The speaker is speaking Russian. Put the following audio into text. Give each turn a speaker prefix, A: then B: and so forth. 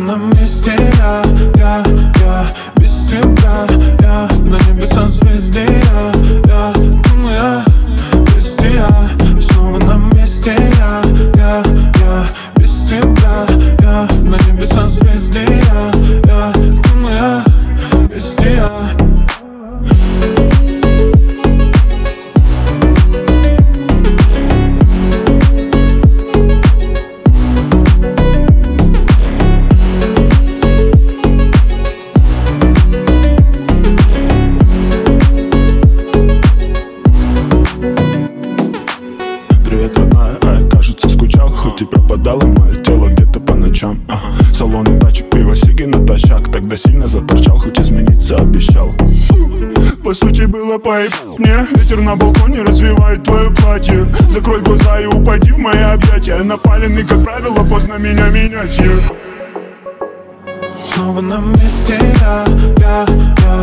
A: на месте я без тебя, я на небесах звезды, я без тебя. Снова на месте я без тебя, я на небесах звезды, я без тебя.
B: Привет, родная, а я, кажется, скучал. Хоть и пропадало мое тело где-то по ночам. Салоны тачек, пиво, сиги натощак. Тогда сильно заторчал, хоть измениться обещал. По сути было мне. Ветер на балконе развивает твое платье. Закрой глаза и упади в мои объятия. Напаленный, как правило, поздно меня менять.
A: Снова на месте я